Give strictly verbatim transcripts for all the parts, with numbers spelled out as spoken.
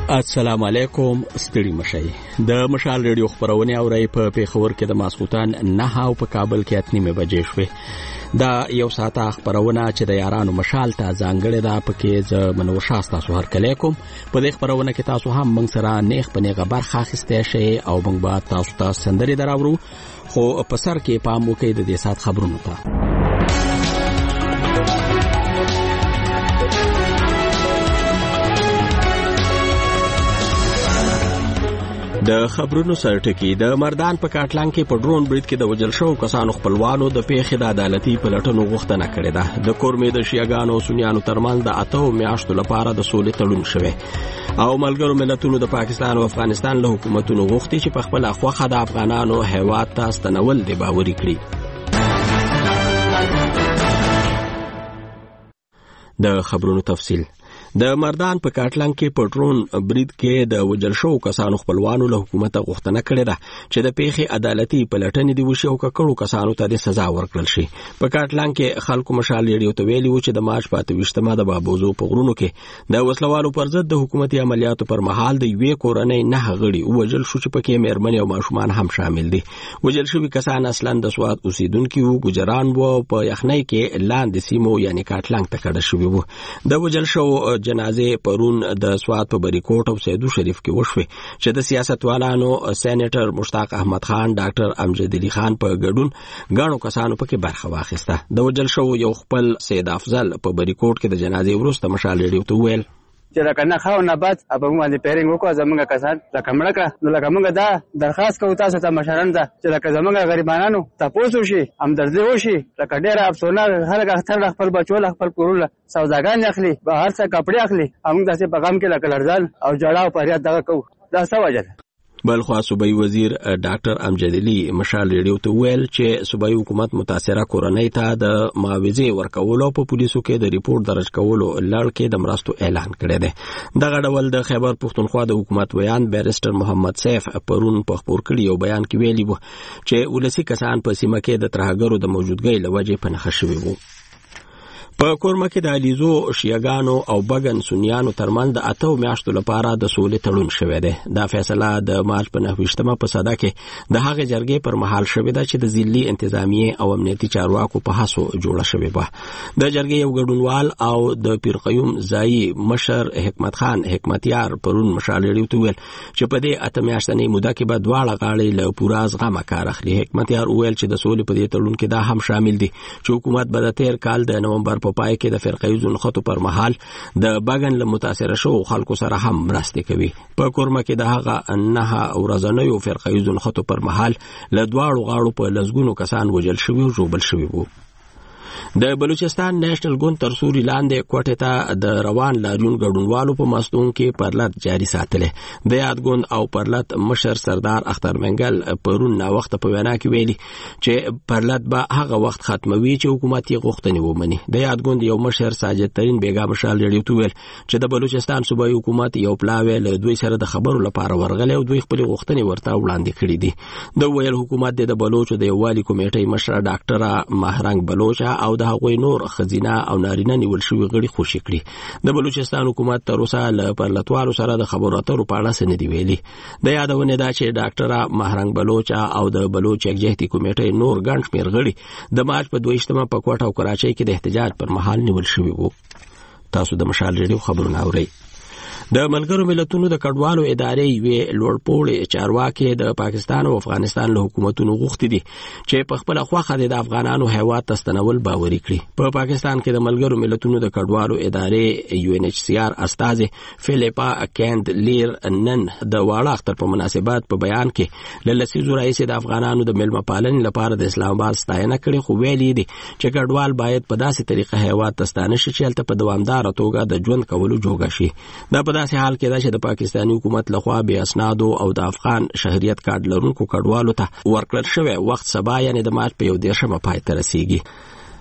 السلام علیکم. ستړي مشئ. د مشال ریډیو خبرونه اوري په پیښور کې د ماسخوتن نه او په کابل کې اتنیمه بجې شوې. دا یو ساعته خبرونه چې د یارانو مشال ته ځانګړې ده، پکې ز منور شاستا سو هر کله کوم. په دې خبرونه کې تاسو هم موږ سره نیغ په نیغه برخه اخیسته شئ او موږ به تاسو ته سندري دراوړو، خو په سر کې پام وکړئ د دې سات خبرونو ته. د خبرونو سرټکی د مردان په کاټلان کې په ډرون برید کې د وجل شو کسانو خپلوانو د پیښې د عدالتي پلټنو غوښتنه کړې ده. د کورمې د شیعاګانو او سنیانو ترمنځ د اتو میاشتو لپاره د سولې تړون شوی او ملګرو ملتونو د پاکستان او افغانستان له حکومتونو غوښتي چې په خپل خوخه د افغانانو هیواد ته ستنول دی باوري کړي. د خبرونو تفصیل. د مردان په کاټلان کې په ډرون برید کې د وجل شو کسانو خپلوانو له حکومت غوښتنه کړې ده چې د پیښې عدالتي پلټنې دی وشي او ککړو کسانو ته د سزا ورکړل شي. په کاټلان کې خلکو مشال ریډیو ته ویلي و چې د مارچ په اتویشتمه د بابوزو په غرونو کې د وسلوالو پر ضد د حکومتي عملیاتو پر مهال د یوې کورنۍ نه غړي وجل شو چې پکې مېرمنې او ماشومان هم شامل دي. وجل شوي کسان اصلا د سواد اوسیدونکي وو، ګجران وو، په یخنۍ کې لاندې سیمو یعنی کاټلان ته کډه شوي وو. د وجل شو جنازې پرون د سواد په بریکوټ او سیدو شریف کې وشوه چې د سیاستوالانو سېنیټر مشتاق احمد خان، ډاکټر امجد علي خان په ګډون غاڼو کسانو پکې برخه واخیسته. د وجل شو یو خپل سید افضل په بریکوټ کې د جنازې وروسته مشال ریډیو ته ویل چې لکه نه خاو نه بد اب موږ باندې پیرنګ وکړو، زمونږ کسان لکه مړه کړه. نو لکه موږ دا درخواست کوو تاسو ته مشران ته چې لکه زمونږ غریبانو تاسو شي همدردي وشي. لکه ډېر افسوسناک خلک اختر خپل بچو خپل کورونه سوداګان اخلي، بهر څخه کپڑے اخلي، موږ داسې پیغام کې لکه لړزان او جړا او فریاد دغه کوو. دا څه وجه ده؟ بلخوا صوبایي وزیر ډاکټر امجد علي مشال ریډیو ته ویل چې صوبایي حکومت متاثره کورنۍ ته د معاوضې ورکولو په پولیسو کې د ریپورت درج کولو لړ کې د مرستو اعلان کړی دی. دغه ډول د خیبر پښتونخوا د حکومت بیان بیرسټر محمد سیف پرون په خبر کړي یو بیان کې ویلي وو چې ولسی کسان په سیمه کې د ترهګرو د موجودګۍ لوجې په نښه شوي وو. په کورمه کې د علیزو شیعاګانو او بګن سنیانو ترمنځ د اتو میاشتو لپاره د سولې تړون شوی دی. دا فیصله د مارچ په نهویشتمه په ساده کې د هغې جرګې پر مهال شوې ده چې د ضلعي انتظامیې او امنیتي چارواکو په هڅو جوړه شوې وه. د جرګې یو ګډونوال او د پیر قیوم ځایي مشر حکمت خان حکمتیار پرون مشال ریډیو ته ویل چې په دې اته میاشتنۍ موده کې به دواړه غاړې له پوره زغمه کار اخلي. حکمتیار وویل چې د سولې په دې تړون کې دا هم شامل دي چې حکومت به د تیر کال د نومبر په پای کې د فرقه‌ییزو نښتو پر مهال د بګن له متاثره شو خلکو سره هم مرستې کوي. په کورمه کې د هغه نه ورځنیو فرقه‌ییزو نښتو پر مهال له دواړو غاړو په لسګونو کسان وژل شوي او ژوبل شوي وو. د بلوچستان نېشنل ګوند تر سوري لاندې کوټې ته د روان لاریون ګډونوالو په مستون کې پرلط جاري ساتلې. د یاد ګوند او پرلط مشر سردار اختر منګل پرون نا وخت په وینا کې ویلي چې پرلط به هغه وخت ختموي چې حکومت یې غوښتنې ومني. د یاد ګوند یو مشر ساجد ترین بیګا مشال ریډیو ته ویل چې د بلوچستان صوبایي حکومت یو پلاوی له دوی سره د خبرو لپاره ورغلی او دوی خپل غوښتنې ورته وړاندې کړې دي. د ویل حکومت د بلوچو د یووالي کمیټې مشر ډاکټر مهرنګ بلوچ او د هغوی نور خزینه او نارینه نیول شوي غړي خوشي کړي. د بلوچستان حکومت تر اوسه له پرلطوالو سره د خبرو اترو په اړه څه نه دي ویلي. د یادونه ده چې ډاکټر مهرنګ بلوچ او د بلوچ یکجهتي کمیټې نور ګڼ شمېر غړي د مارچ په دویشتمه په کوټه او کراچۍ کې د احتجاج پر مهال نیول شوي وو. تاسو د مشال ریډیو خبرونه اورئ. د ملګرو ملتونو د کډوالو ادارې یوې لوړپوړې چارواکي د پاکستان او افغانستان له حکومتونو غوښتي دي چې په خپل خوخه د افغانانو هیواد ته ستنول باوري کړي. په پاکستان کې د ملګرو ملتونو د کډوالو ادارې یو ان ایچ سی آر استاذ فلیپا کیند لیر نن د واړه اختر په مناسبت په بیان کې له لسیزو راهیسې د افغانانو د مېلمه پالنې لپاره د اسلام آباد ستاینه کړې، خو ویلي دي چې کډوال باید په داسې طریقه هیواد ته ستانه شي چې هلته په دوامداره توګه د ژوند کولو جوګه شي. دا په داسې حال کې ده چې د پاکستاني حکومت لخوا بې اسنادو او د افغان شهریت کارت لرونکو کډوالو ته ورکړل شوی وخت سبا یعنې د مارچ په یو دېرشمه پای ته رسیږي.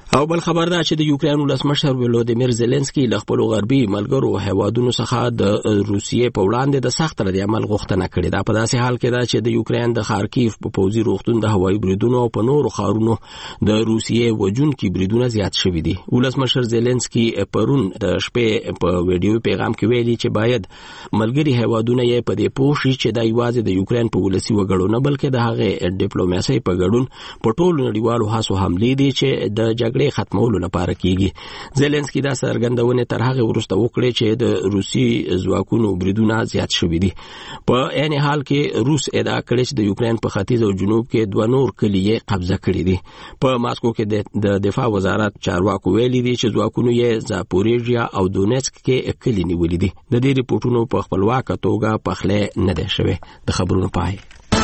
او بل خبر ده چې د یوکرين ولسمشر ولودیمیر زيلنسکي له خپل غربي ملګرو هیوادونو څخه د روسیې په وړاندې د سخت رد عمل غوښتنه کړې ده. په داسې حال کې ده چې د یوکرين د خارکیف په پوځي روغتون د هوایي بریدونو او په نورو ښارونو د روسیې وجونکي بریدونه زیات شوي دي. ولسمشر زيلنسکي پرون د شپې په ویډیو پیغام کې ویلي چې باید ملګري هیوادونه یې په دې پوه شي چې د یوازې د یوکرين په ولسی وګړو نه بلکې د هغه ډیپلوماسي په ګډون په ټولو نړیوالو هڅو حملې دي چې د جګړې ختمولو لپاره کیږي. زيلنسکي دا څرګندونه تر هغه وروسته وکړه چې د روسي ځواکونو بریدونه زیات شوي دي. په عین حال کې روس ادعا کړې چې د یوکرين په ختیځ او جنوب کې دوه نور کلي قبضه کړي دي. په ماسکو کې د دفاع وزارت چارواکو ویلي دي چې ځواکونو یې زاپوریژیا او دونیتسک کې کلي نیولې دي. د دې ریپورتونو په خپلواکه توګه پخله نه ده شوی. د خبرونو پای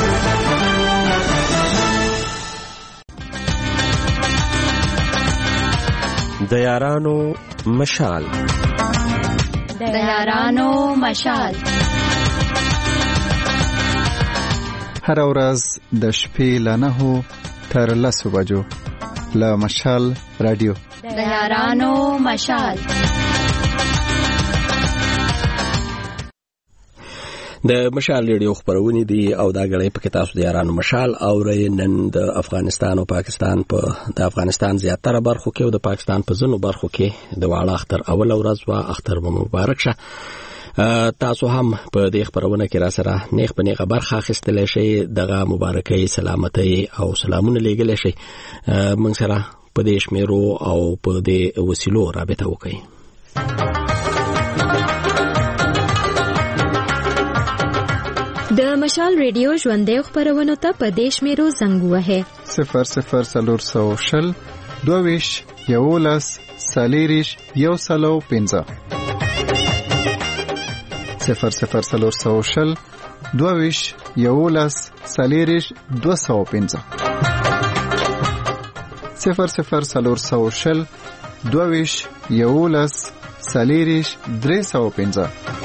د یارانو مشال د یارانو مشال هر ورځ د شپې له نهو تر لسو بجو له مشال رادیو د یارانو مشال. د مشال ریډیو خبرونه دي او دا غړي په تاسو د یارانو مشال او نن د افغانستان او پاکستان په د افغانستان زیاتره برخو کې او د پاکستان په ځینو برخو کې د واړه اختر اول ورځ وا اختر مبارک شه. تاسو هم په دې خبرونه کې را سره نیغ په نیغه برخه اخیستلی شئ. دغه مبارکي سلامتي او سلامونه لیږلی شئ. موږ سره په دې شمیرو او په دې وسیلو رابطه وکړئ. د مشال ریډیو ژوندۍ خبرونه ته په دیش میرو زنګ وهه صفر صفر سلور سو شل دویش یولس سالیریش یو سلو پنځه صفر صفر سلور سو شل دویش یولس سالیریش دو سو پنځه صفر صفر سلور سو شل دویش یولس سالیریش درې سو پنځه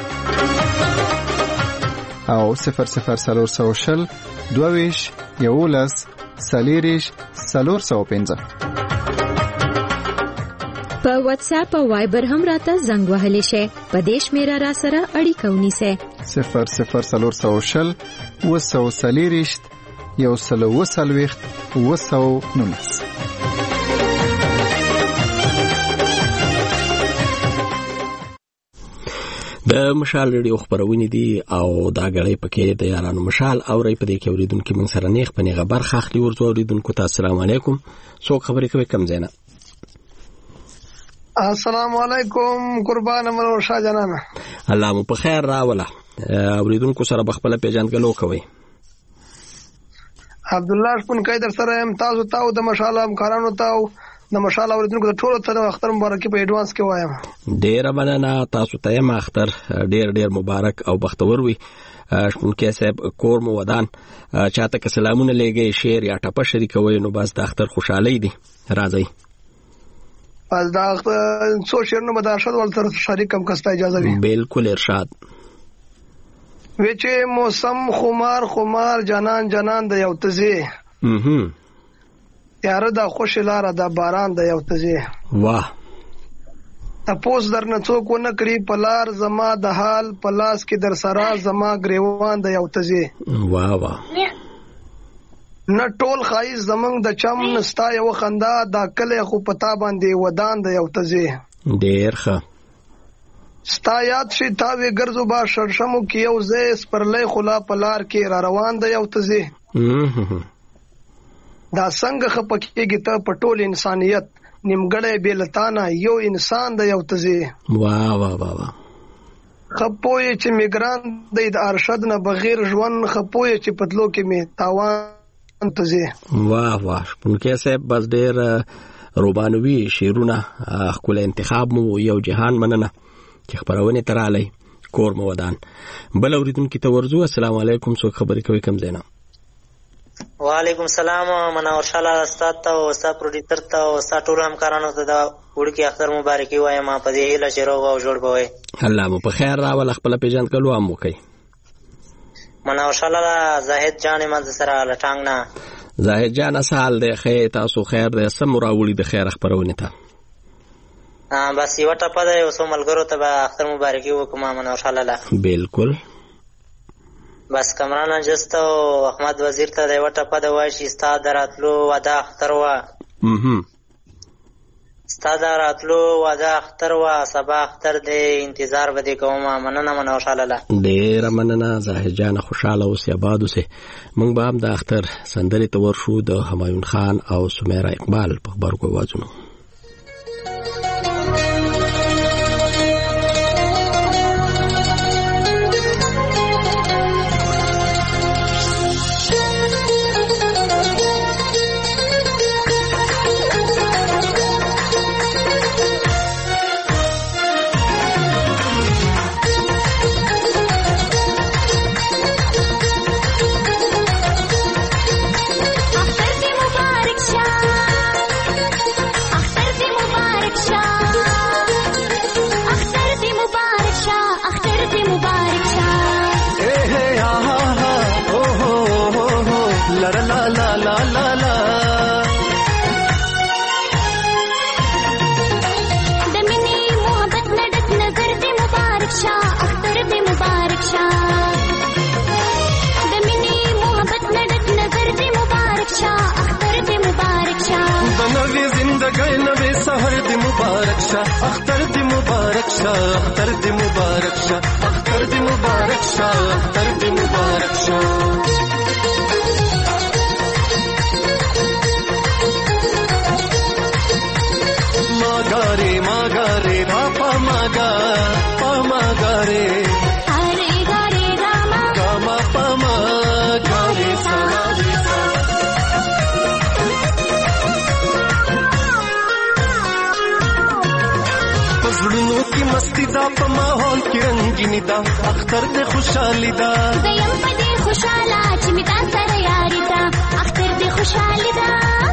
او صفر صفر سلور سو شل دویش یولس سالیریش سلور سو پنځه. په واتس اپ او وایبر هم راته زنګ وهلی شي. په دیش میرا را سره اړیکه ونیسه صفر صفر سلور سو شل وسو سالیریش یو سلو وسلويخت وسو نونس. د مشال ریډیو خبرونه دي او دا غړي پکې د یارانو مشال او ری په دې کې اوریدونکو من سره نیغ په نیغه برخه اخلي. ورته اوریدونکو ته السلام علیکم. څوک خبرې کوي کم زینا؟ السلام علیکم قربان ملو شاه جانانه. الله مو په خیر راوله. اوریدونکو سره بخپله پیژندګلو کوي. عبد الله شپون کای در سره هم تاسو ته د مشال همکارانو ته د مشال اوریدونکو ته ټول ته اختر مبارک په ایډوانس کې وایم. ډیر مننه تاسو ته ما اختر ډیر ډیر مبارک او بختور وي. شپون کې صاحب کور مو ودان چاته که سلامونه لګي شیر یا ټپه شریکوي نو بس د اختر خوشحالي دي. راځي بس دا څو شیرونو به د ارشاد ول سره شریکم کستا اجازه وي. بالکل ارشاد. وچه موسم خمار خمار جانان جانان د یو تزي اها یاره دا خوش لاره دا باران د یو تزي. واه تپوس در نه څوک ونه کړی پلار زما د حال پلاس کې در سرا زما گریوان د یو تزي. واه واه نه ټول خایز زمنګ د چم نستا یو خندا دا کله خو پتا باندې ودان د یو تزي. ډیر ښه ستا یاد شي تا وی ګرځو با شرشمو کې یو زیس پرلې خلا پلار کې را روان د یو تزي. دا څنګه خپکیږي ته پټول انسانيت نیمګړې بیلتانا یو انسان د یو تزي. واه واه واه خپوي چې میګران د ارشد نه بغیر ژوند خپوي چې پتلو کې می تاوان تزي. واه واه شپونکې صاحب بس ډېر روبانوي شیرونه خپل انتخاب مو یو جهان مننه چې خبرونه تراله کور مو ودان. بل اوریدونکو ته ورزو السلام علیکم. څوک خبرې کوي کم زینا؟ وعلیکم السلام. منور شاله استاد ته او استاد پروډیوسر ته او استاد ټول همکارانو ته دا وړکی اختر مبارکي وایم په دې هیله چې روغ او جوړ بوي. الله مو په خیر راول خپل پیژند کلو هم وکي. منور شاله زاهد جان من سره لټانګ نه زاهد جان سال د خیر تاسو خیر د سم راوړي د خیر خبرونه ته بس یو ټپه ده یو څو ملګرو ته به اختر مبارکي وکړم منور شاه لالا. بالکل. بس کمران انجست او احمد وزیر ته د یو ټپه ده وایي چې ستا د راتلو وعده اختر وه ستا د راتلو وعده اختر وه سبا اختر دی انتظار به دې کوم. مننه منور شاه لالا. ډېره مننه زاهد جان خوشحاله اوسې آباد اوسې. موږ به هم د اختر سندرې ته ورشو د همایون خان او سمیرا اقبال په غبرګو اوازونو. اختر دی مبارک شاه اختر دی مبارک شاه اختر دی مبارک شاه اختر دی مبارک شاه ماگاره ماگاره راپا ماگا پا ماگاره هره گاره راما گاما پا ماگاره سواری زړونو کې مستی دا په ماحول کې رنگینی دا اختر دې خوشحالي دا زیم په دې خوشاله چې می تا سره یاري دا اختر دې خوشحالي دا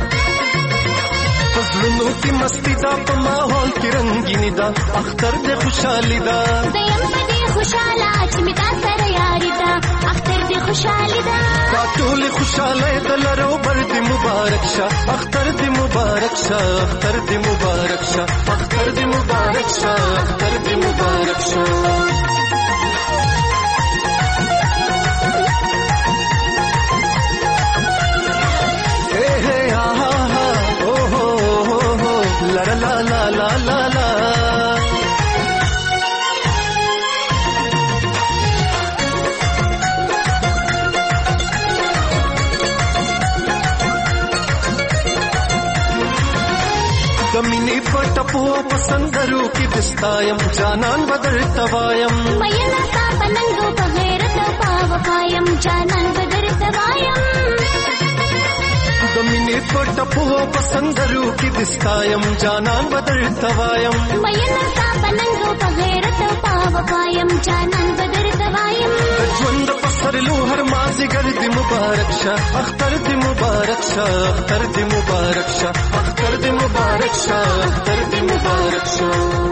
زړونو کې مستی دا په ماحول کې رنگینی دا اختر دې خوشحالي دا زیم په دې خوشاله چې می تا سره یاري دا اختر دې خوشحالي دا دا ټول خوشاله د لرو بر دې مبارک شه اختر دې مبارک شه اختر دې مبارک شه اختر دې مبارک شه اختر دې مبارک شه اے ہے ها ها او هو هو لا لا لا لا لا لا کمینی پټپو پسندرو کې دستایم جانان بدر توایم مېنا تا پننګو په غیرت پاو قایم جانان بدر توایم کمینی پټپو پسندرو کې دستایم جانان بدر توایم مېنا تا پننګو په غیرت پاو قایم جانان بدر توایم ژوند پسر لو هر مازی ګرځ مبارک شه اختر دې مبارک شه اختر دې مبارک شه اختر دې مبارک شه اختر دې مبارک شه.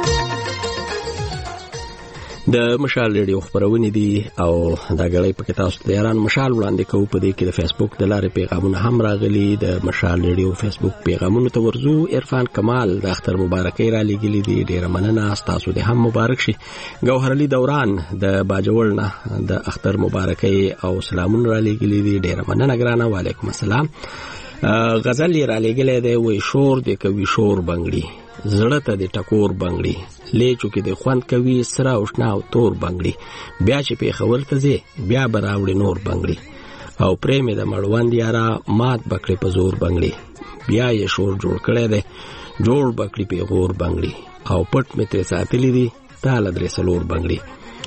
د مشال ریډیو خبرونه دي او دا غړې په کې تاسو ته یاران مشال وړاندې کوو په دې کې د فیسبوک د لارې پیغامونه هم راغلي د مشال ریډیو فیسبوک پیغامونه ته ورزو. عرفان کمال د اختر مبارکي را لګلې دي ډیره مننه تاسو دې هم مبارک شي. ګوهر علي دوران د باجوړ نه د اختر مبارکي او سلامونه را لګلې دي ډیره مننه ګرانه. وعلیکم السلام. غزل را لګلې دی وې شور دې کوي شور بنگړي زړه ته د ټکور بنگړي لیچو کې د خوند کوي سره او شنا او تور بنگړي بیا چې په خبر ته زی بیا براوړي نور بنگړي او پرېمې د مړوند یارا مات بکړي په زور بنگړي بیا یې شور جوړ کړی دی جوړ بکړي په غور بنگړي او پټ مې ته ساتلې دي تاله درې سلور بنگړي.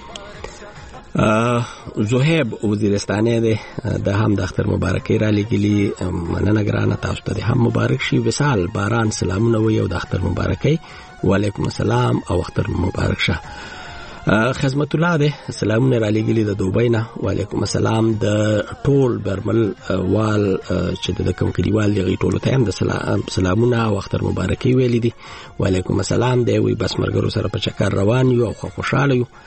زهیب وزیرستانه ده د هم د اختر مبارکي را لګلی مننه ګرانه تاسو ته هم مبارک شي. وصال باران سلامونه وي او د اختر مبارکي. وعلیکم السلام او اختر مبارک شه. خدمت الله ده سلامونه را لګلی د دوبۍ نه. وعلیکم السلام. د ټول برمل وال چې د کوم کلیوال دی ټول ته هم د سلامونه او اختر مبارکي ویل دي. وعلیکم السلام. دی وي بس مرګرو سره په چکر روان یو او خوشاله یو.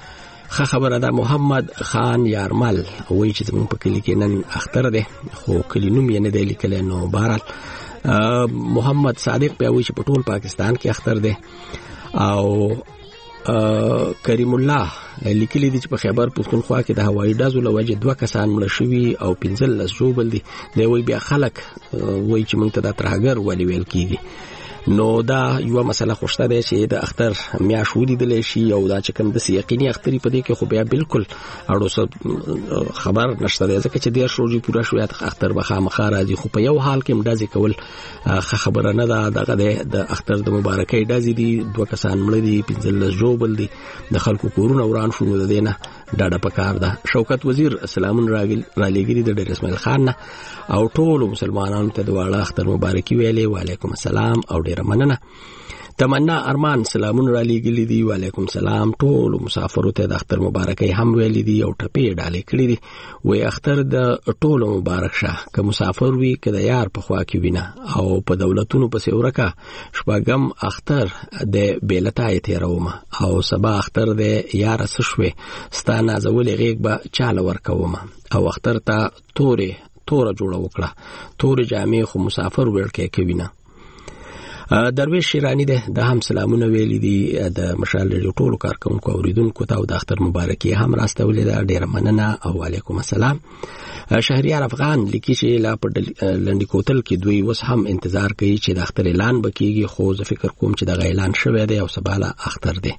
ښه خبره ده. محمد خان یارمل وایي چې زموږ په کلي کې نن اختر دی خو کلي نوم یې نه دی لیکلی. نو بهرحال محمد صادق بیا وایي چې په ټول پاکستان کې اختر دی. او کریم الله لیکلی دی چې په خیبر پښتونخوا کې د هوایي ډزو له وجې دوه کسان مړه شوي او پنځلس ژوبل دي. دی وایي بیا خلک وایي چې موږ ته دا ترهګر ولې ویل کېږي. نو دا یو مسله خوشته ده چې د اختر میاشت ولیدلی شي او دا چې کوم داسې یقیني اختري په دې کې خو بیا بالکل اړو خبر نشته دی ځکه چې دېرش ورځې پوره شوې اختر به خامخا راځي. خو په یو حال کې ډزې کول ښه خبره نه ده. دغه د اختر د مبارکۍ ډزې دي، دوه کسان مړه دي، پنځلس ژوبل دي، د خلکو کورونه وران شو. نو د دې نه ډاډه پکار ده. شوکت وزیر سلامونه رالیږلي د ډېر اسماعیل خان نه او ټولو مسلمانانو ته د واړه اختر مبارکي ویلې. وعلیکم السلام او ډېره مننه. تمنا ارمان سلامونه رالیږلي دي. وعلیکم السلام. ټولو مسافرو ته د اختر مبارکي هم ویلې دي او ټپې ډالې کړې دي. وایي اختر د ټولو مبارک شه، که مسافر وي که د یار په خوا کې وینه او په دولتونو پسې ورکه. شپږم اختر د بېلتا یې تېرومه او سبا اختر د یاره څه شوې ستا نازولې غېږ به چاله ورکومه. او اختر ته تورې توره جوړه وکړه، تورې جامې خو مسافر وړکې کوي نه. درویش شیرانی ده د هم سلامونه ویلي دي د مشال رادیو ټولو کارکونکو اوریدونکو ته او د اختر مبارکي هم راستولې ده. ډېره مننه او علیکم السلام. شهریار افغان لیکي چې لا په لنډی کوتل کې دوی اوس هم انتظار کوي چې د اختر اعلان بکیږي، خو زه فکر کوم چې دغه اعلان شوی دی او سبا له اختر دی.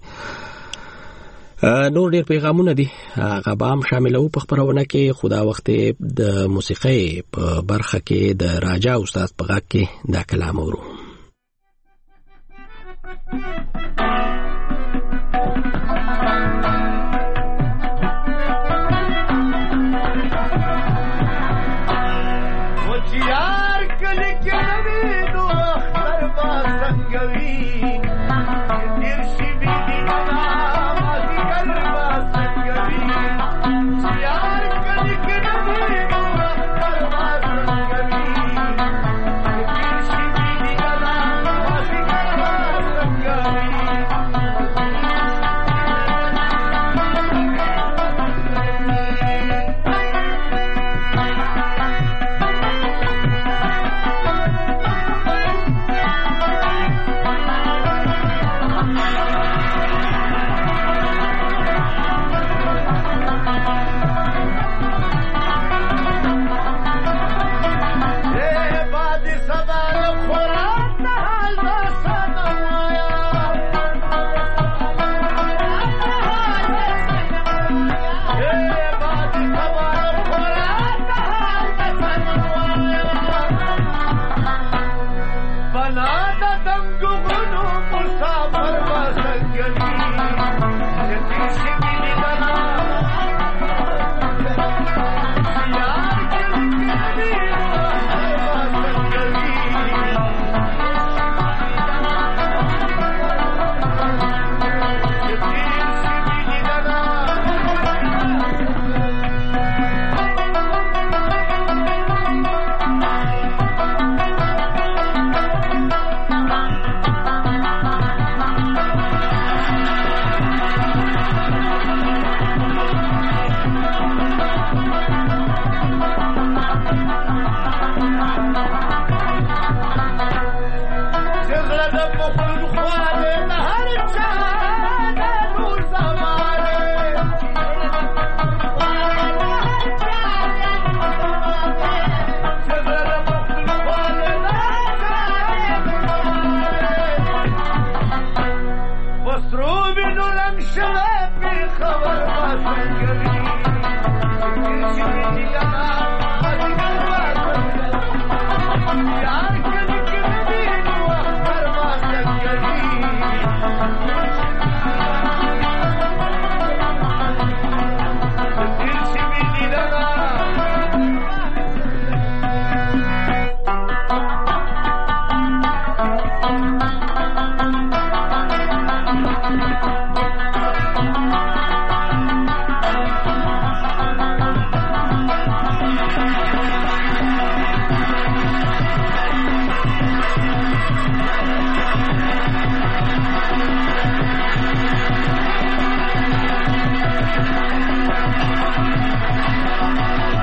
نور ډېر پیغامونه دي هغه به هم شاملوو په خپرونه کې. خو دا وخت د موسیقۍ په برخه کې د راجا استاد په غږ کې دا کلام اورو. وچیار کلی کې نوی نو اختر با سنگوی دیر شی بیدی گنا مازی کر با سنگوی. وچیار کلی کې نوی نو اختر با سنگوی دیر شی بیدی گنا مازی کر با سنگوی.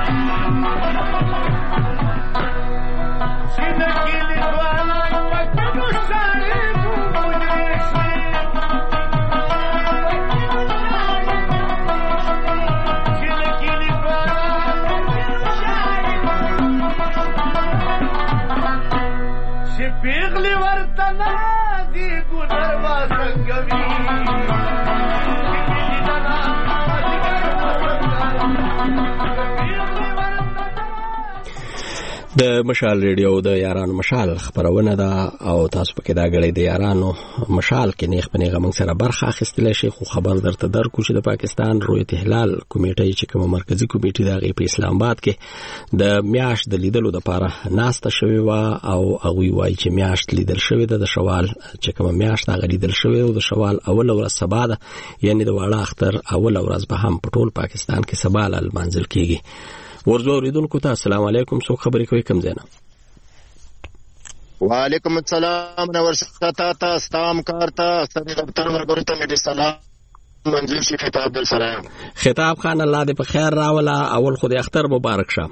د مشال ریډیو د یارانو مشال خبرونه ده او تاسو پکې دا غړي د یارانو مشال کې نیغ پنیغه موږ سره برخه اخیستل شي خو خبر درته درکو چې د پاکستان رویت هلال کمیټې چې کوم مرکزی کمیټې د غي په اسلام آباد کې د میاشت د لیدلو لپاره ناسته شوی و او هغه وایي چې میاشت لیدل شوی د شوال چې کوم میاشت هغه لیدل شوی او د شوال اول ورځ سبا ده یعنی د واړه اختر اول ورځ به هم په ټول پاکستان کې سبا ل منځل کېږي ورزو اوریدونکو ته السلام علیکم څوک خبرې کوي کوم ځای نه وعلیکم السلام نور ستا تا ستام کارتا سمې دفتر ورګورې ته مې سلام منظور شي خطاب عبد السلام خطاب خان الله دې په خیر راولا اول خو دې اختر مبارک شه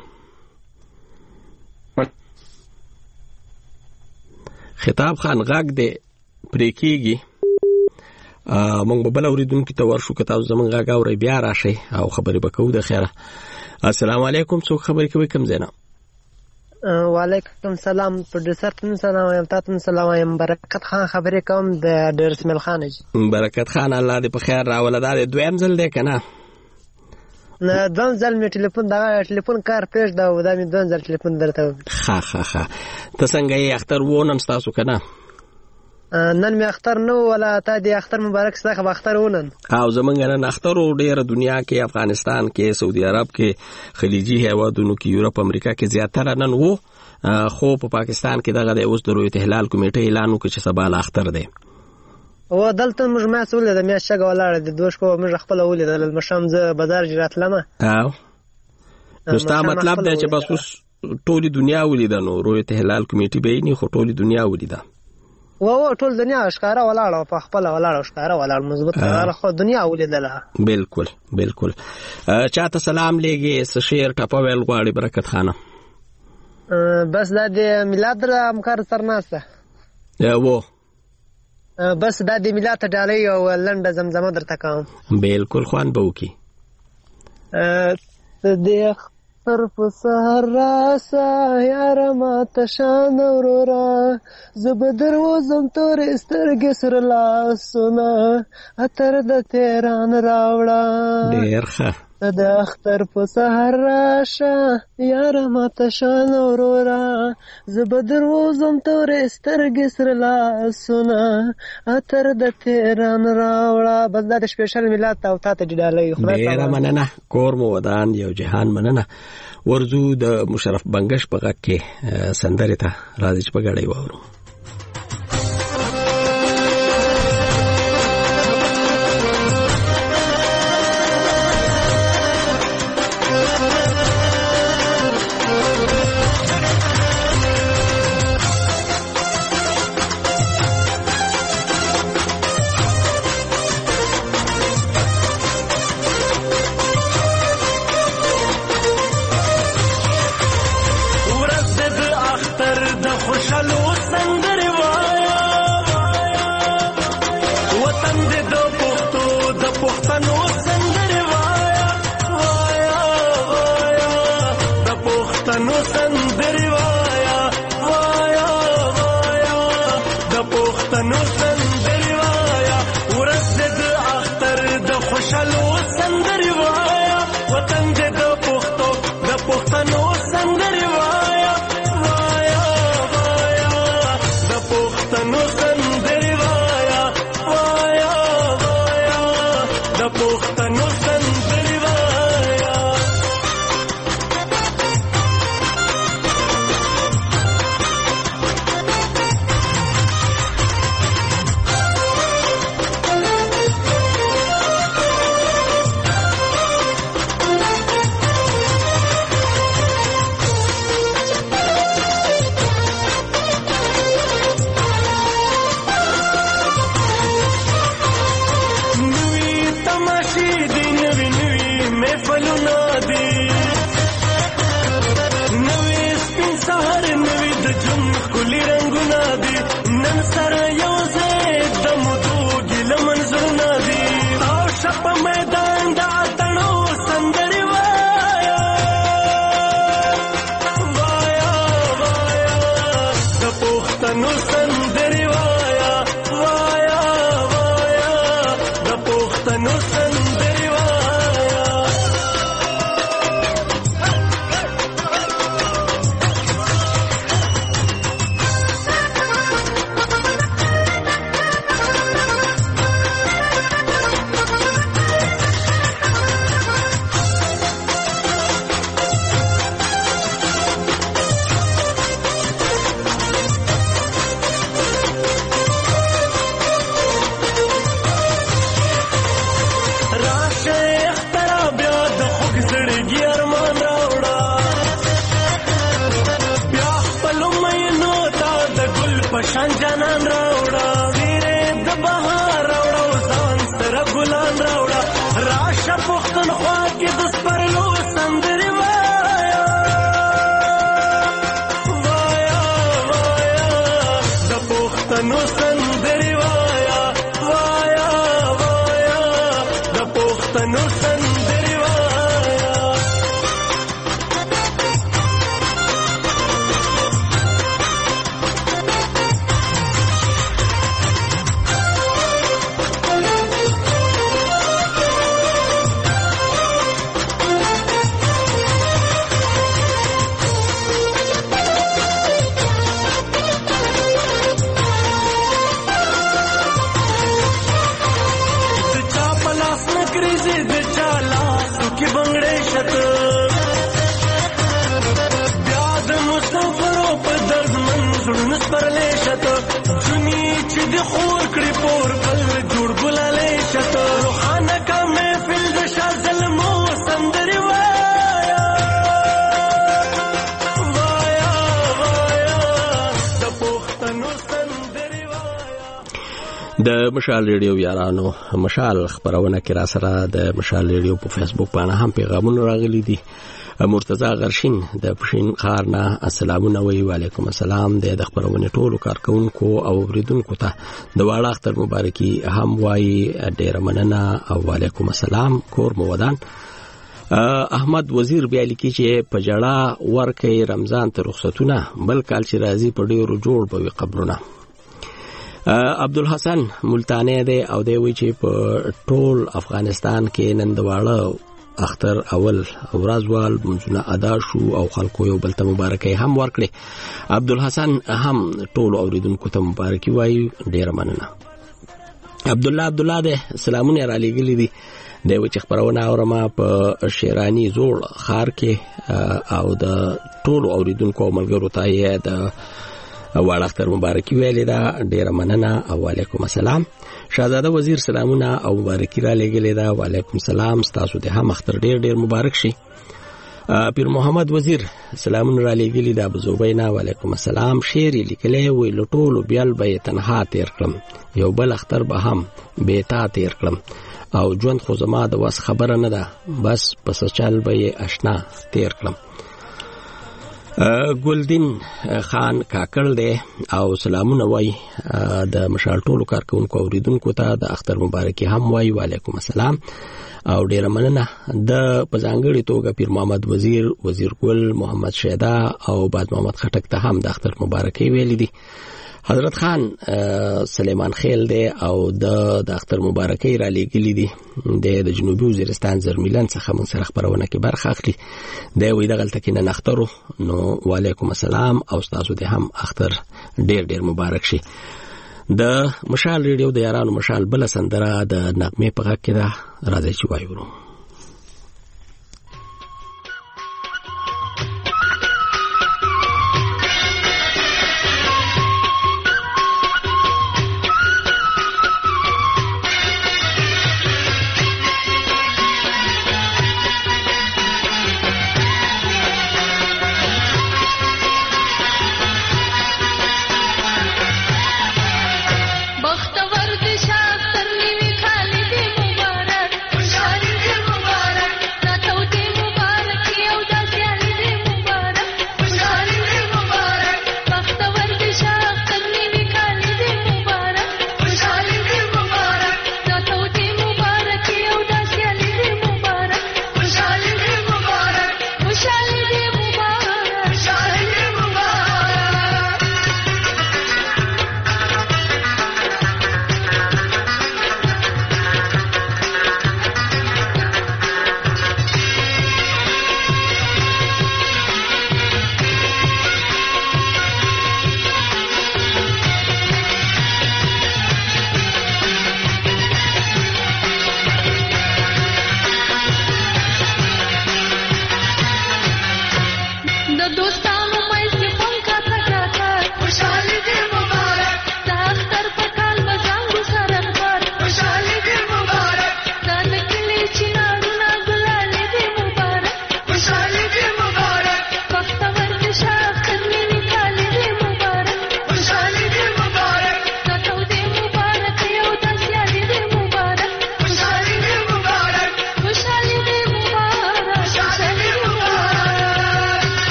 خطاب خان غاګ دې پریکيږي مونږ به بل اوریدونکو ته ورشو که تاسو زمونږ غاګ اورئ بیا راشئ او خبرې به کوو د خیره السلام علیکم څوک خبرې کوي کوم ځای نه وعلیکم سلام پروډوسر ته سلام وایم تاسو سلام وایم برکت خان خبرې کوم د ډیر اسماعیل خان جی برکت خان الله دې په خیر راوله دا دویم ځل دی کنه نه دوم ځل مې ټلیفون دا ټلیفون کار پېښ دا و دا مې دوم ځل ټلیفون درته ها ها ها ته څنګه یې اختر وونن تاسو کنه نن می اختر نو ولا تا دی اختر مبارک څخه به اختر ونن او زمونږ نن اختر ډیره دنیا کې افغانستان کې سعودي عرب کې خلیجي هیوادونو کې یورپ امریکا کې زیاتره نن وو خو په پاکستان کې دغه د اوس د رویت هلال کمیټې اعلان وکړ چې سبا اختر دی او دلته موږ ما سول د میا شګه ولاړه د دوش کو موږ خپل ولید د مشام ز بازار جرات لمه او نو ستا مطلب دی چې بس اوس ټولي دنیا ولیدنو رویت هلال کمیټې به نه خو ټولي دنیا ولیدا و و ټول دنیا ښکارا ولاړه په خپل ولاړه ښکارا ولاړ مضبوط کار خو دنیا ولیدله بالکل بالکل چاته سلام لګي س شیر ټاپه ویل غواړي برکت خانه بس د میلاد را امکار سرناسته و بس د میلاد ډالۍ او لنډه زمزمه درته کوم بالکل خوان به وکي د اختر په سهار راسه یاره ماته شان ورورا زه به دروځم تورې سترګې سره لاسونه عطر د تهران راوړه ډېر ښه د اختر په سهار راشه یاره ماته شان ورورا زه به دروځم تورې سترګې سره لاسونه عطر د تهران راوړه بس دا د سپیشل میلاد او تا ته ډالۍ ډېره مننه کور مو ودان یو جهان مننه ورزو د مشرف بنگش په غږ کې سندره ته راځي چې په غړې وورو خوشالو څنګه من سره یو ځای د مودو ګیله منظورونه دي او شپ میدان د اتڼو سندرې وایا وایا وایا د پښتنو سندرې وایا وایا وایا د پښتنو سندرې وایا شان جانان راوړه ویرې د بهار راوړه ځان سره ګلان راوړه راشه پښتونخوا کې د سپرلو سندرې وایا وایا وایا د پښتنو سندرې وایا وایا وایا د پښتنو سندرې وایا د مشال ریډیو یارانو مشال خبرونه کې را سره د مشال ریډیو په فیسبوک باندې هم پیغامونه راغلي دي. مرتضی غرشین د پښین خار نه السلامونه وی وعلیکم السلام د خبرونه ټولو کارکونکو او اوریدونکو ته د واړه اختر مبارکي هم وای ډیر مننه او وعلیکم السلام کور مو ودان. احمد وزیر بیا لیکي چې په جړه ورکه رمضان ته رخصتونه بل کال چې راځي په ډیرو جوړ به قبرونه. عبدالحسن ملتانی دی او دی وی چې په ټول افغانستان کې نن د واړه اختر اول ورځوال منځونه ادا شو او خلکو یو بل ته مبارکي هم ورکړي. عبدالحسن هم ټول اوریدونکو ته مبارکي وایي ډیر مننه. عبد الله عبد الله دی سلامونه را لېږلي دي دی وی چې خبرونه اورما په شیرانی زوړ خار کې او د ټول اوریدونکو ملګرو ته یې د واړه اختر مبارکي ویلې ده ډیره مننه او وعلیکم السلام. شاهزاده وزیر سلامونه او مبارکي را لېږلې ده وعلیکم السلام تاسو ته هم اختر ډیر ډیر مبارک شي. پیر محمد وزیر سلامونه را لېږلې ده ابو زوبینا وعلیکم السلام. شعر لیکلې وی لټولو بیل به تنها تیر کړم یو بل اختر به هم به تا تیر کړم او ژوند خو زما د وس خبره نه ده بس پس چل به آشنا تیر کړم. ګلدین خان کاکړ دی او سلامونه وای د مشال ټولو کارکونکو اوریدونکو ته د اختر مبارکي هم وای وعلیکم السلام او ډیر مننه. د پزانګړي توګه پیر محمد وزیر وزیر ګل محمد شیدا او باد محمد خټک ته هم د اختر مبارکي ویلې دي. حضرت خان سلیمان خیل دی او د د اختر مبارکي را لېږلي دي د جنوبي وزیرستان زرمیلن څخه موږ سره خبرونه کې برخه اخلي. دی وی دغلته کې نن اختر نو وعلیکم السلام او تاسو ته هم اختر ډیر ډیر مبارک شي. د مشال ریډیو د یارانو مشال بل سندره د نغمه په غږ کې ده راځي چې وایو. بختور دي شاطر نیوي خالد مبارک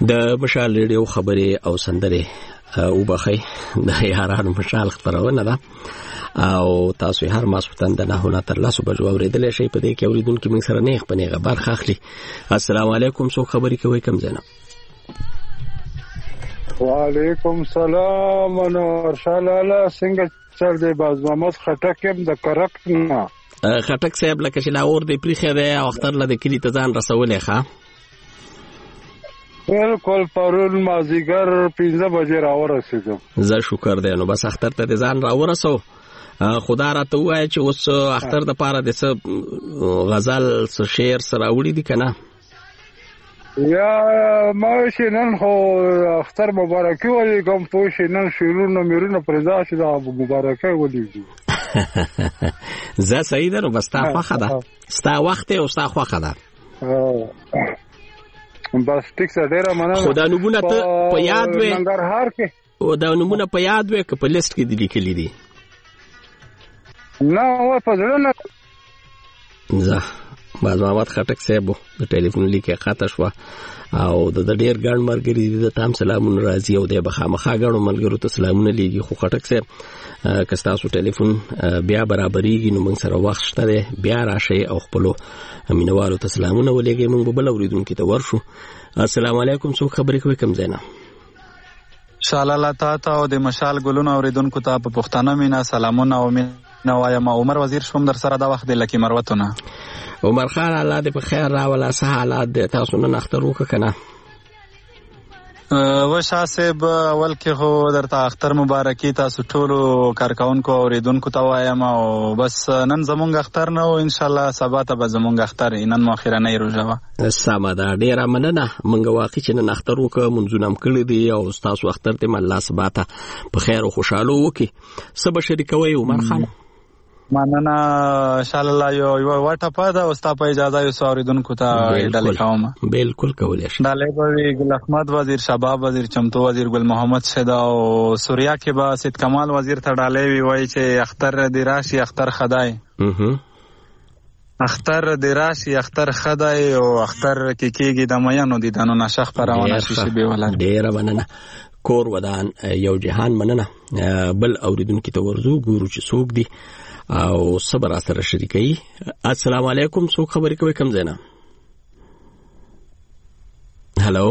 د مشال ریډیو خبرې او سندرې او بخي د یارانو مشال خبرونه ده او تاسو هر ماسوتن د نه نه تر لاسو بجو اوریدل شي په دې کې اوریدونکو موږ سره نه خپنه خبر خاخلي. السلام علیکم، څو خبرې کوي کم زنه؟ وعلیکم سلام انور شالاله څنګه چل دی؟ باز محمد خټک هم د کرک نه خټک صاحب لکه چې لا اور دی پریخه ده او اختر له کلی ته ځان رسولې ښه بالکل پرون مازیګر پنځه بجې راورسېدم. زه شکر دی نو بس اختر ته ځان راورسو. خدا راته وایي چې اوس اختر د پاره د څه غزل څه شعر سره وړي دي کنه؟ یا ما شي نن خو اختر مبارکي ولې کوم پوه شي نن شیرونو میرونو پرځا شي د مبارکي ولې زه صحیح ده نو بس تا خوخه ده ستا وخت او ستا خوخه ده بس ټیک سره ډیره مننه. خدا نمونه ته په یاد وې ننګرهار کې او دا نمونه په یاد وې که په لیست کې دي لیکلي دي؟ نه و په زړه نه. زه باز محمد خټک صاحب د ټلیفون لیکه خاطر شو او د ډیر ګڼ مرګري د تام سلامونه راځي او د بخامخه ګڼو ملګرو ته سلامونه لیږي. خو خټک صاحب که تاسو ټلیفون بیا برابرېږي نو موږ سره وخت شته دی بیا راشئ او خپلو مینوالو ته سلامونه ولېږئ. موږ به بل اورېدونکي ته ورشو. السلام علیکم، څوک خبرې کوي کم ځای نه؟ شالاله تا ته او د مشال ګلونو اورېدونکو ته په پښتانه مینا سلامونه او مینه وایم. عمر وزیر شوم در سره دا وخت د لکی مروتونه. عمر خان الله دې په خیر راولا سه حالات تاسو نن اختر وکړه کنه؟ و شاه صاحب اول کې خو درته اختر مبارکي تاسو ټولو کارکونکو اوریدونکو ته وایم او بس نن زمونږ اختر نه او ان شاء الله سبا ته به زمونږ اختر نن مو اخیرنۍ روژه وه. سمه ده، ډېره مننه. موږ واقع چې نن اختر وکړه مونځونه هم کړي دي او ستاسو اختر ته الله سبا ته په خیر او خوشحالو وکړي. څه به شریکوئ عمر خان؟ مننه انشاءالله یو یو وټه ده او ستا په اجازه یو څو اورېدونکو ته ډالۍ کوم. بالکل کولی شي. ډالۍ به وي ګل احمد وزیر، شباب وزیر، چمتو وزیر، ګل محمد شهدا او سوریا کې به سید کمال وزیر ته ډالۍ وي. وایي چې اختر دې راشي اختر خدای اختر دې راشي اختر خدای او اختر کې کېږي د میانو دیدنو نشه خپرونه شي شبې ولر. ډېره مننه. کور ودان یو جهان مننه. بل اوریدونکو ته ورزو ګورو چې څوک دی او صبر سره شریکي. السلام علیکم، څوک خبرې کوي کم ځای نه؟ هلو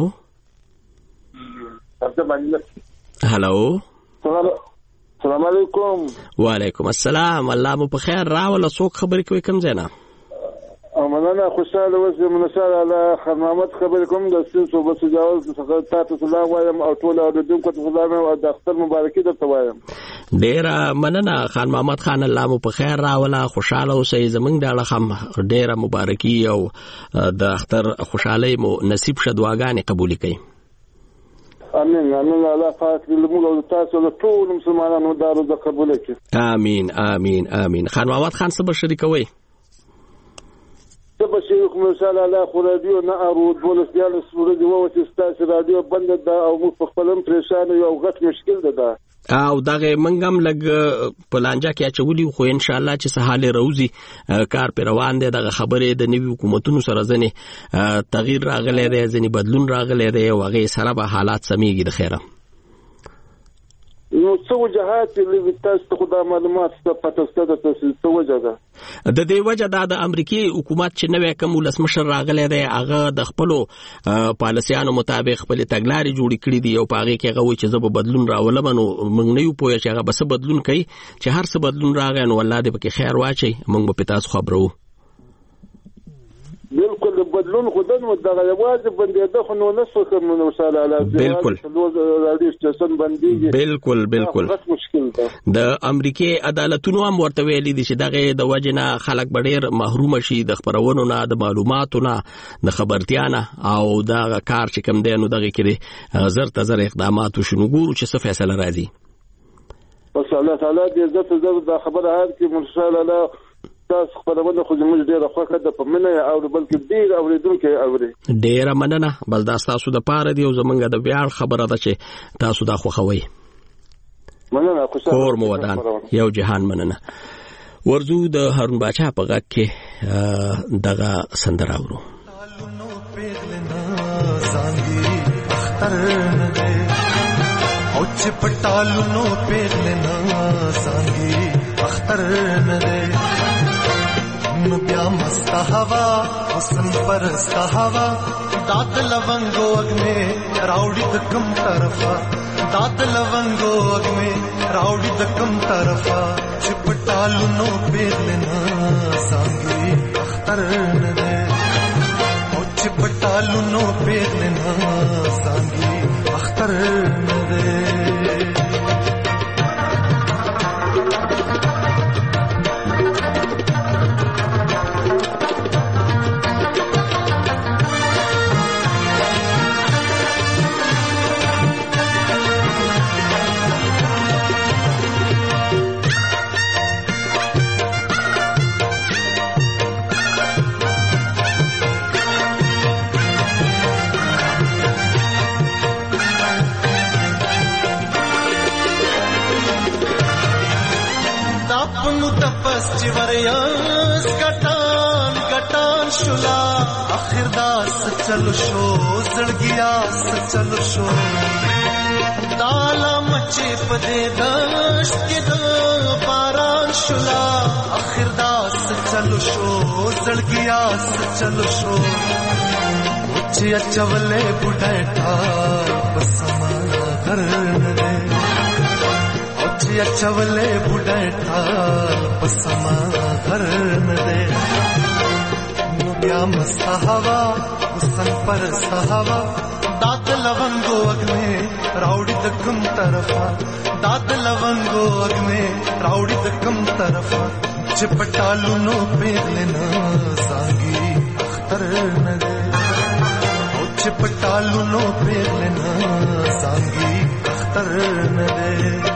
هلو السلام علیکم. وعلیکم السلام، الله مو په خیر راوله. څوک خبرې کوي کم ځای نه؟ مننه خوشاله اوسئ. منشال الله خان محمد خبرې کوم د سین صوبه سجاوز څخه تاسو سلام وایم او ټول اوریدونکو ته سلام او د اختر مبارکي درته وایم. ډیره مننه خان محمد خان، الله مو په خیر راوله. خوشاله اوسئ. زمونږ د اړخ هم ډیره مبارکي او د اختر خوشحالۍ مو نصیب شه. دعاګانې قبولې کړئ. امین امین. الله پاک دې موږ او تاسو د ټول مسلمانانو د روزه قبول کړي. امین امین امین. خان محمد خان څه به شریکوئ؟ څه به شریک منشال الله خو رادیو نه اورو دولس دیارلس ورځې ووتې ستاسو رادیو بنده ده او موږ په خپل هم پریشان یو او غټ مشکل ده ده او دغه منګ هم لګ په لانجه کې اچولي خو ان شاء الله چې سهاله روزي کار پر روان دي. دغه خبره د نوي حکومتونو سره ځنې تغییر راغلی دی، ځنې بدلون راغلی دی او هغه سره به حالات سمېږي د خیره. نو څه وجهات لري تاسو ته دا معلومات څه پته ستاسو ته څه وجه ده؟ د دې وجه دا د امریکای حکومت چې نوې کوم ولسمشر راغلی دی هغه د خپل پالیسیانو مطابق خپل تګلارې جوړې کړې دي او په هغه کې هغه وایي چې زه به بدلون راولم. نو موږ نه یو پوهه چې هغه به څه بدلون کوي. چې هر څه بدلون راغی نو الله دې پکې خیر واچي. موږ به په تاسو خبرو. بالکل بدلون خودن و دغه یوازې بندیده خو نو نسو کوم نو صلی الله بالکل بالکل بالکل مشکل ده. د امریکای عدالتونو هم ورته ویلي دي چې دغه د وجنه خلک ډېر محروم شي د خبرونو نه، د معلوماتو نه، د خبرتیا نه او دا کار چې کوم دی نو دغه کې زر تزر اقدامات وشو. ګورو چې څه فیصله راځي. بس الله تعالی دې عزت زر د خبره هر کې منشال الله تاسو خبرونه خو زموږ ډیره خوښه ده په مننه او بلکې ډیر اوریدونکو اوري. ډیره مننه. بل دا تاسو د پاره دی او زمونږ د ویاړ خبره ده چې تاسو دا خوښوي. مننه. کور مو ودان یو جهان مننه. ورزو د هارون باچا په غږ کې دغه سندره اورو. اختر نه دی او چې پټالونو پیغلنا سانګي اختر نه دی نو بیا مست هوا حسن پرست هوا داد لونګو اګمه راوړي د کم طرفا داد لونګو اګمه راوړي د کم طرفا چې پټالونو پیغلنا سانګي اختر نه دی او چې پټالونو پیغلنا سانګي اختر نه دی ورياس ګټان ګټان شولا اخر داس چلو شو زړګیا چلو شو دالا مچې پدې داش کې د باران شولا اخر داس چلو شو زړګیا چلو شو چې چولې بډایټا بسما غر نه چې چولې بډایټا بسما غر نه ده نو بیا مست هوا حسن پر سهوا داد لونګو اګمه راوړي د کوم طرفا داد لونګو اګمه راوړي د کوم طرفا چې پټالو نو پیغلنا سانګي اختر نه ده او چې پټالو نو پیغلنا سانګي اختر نه ده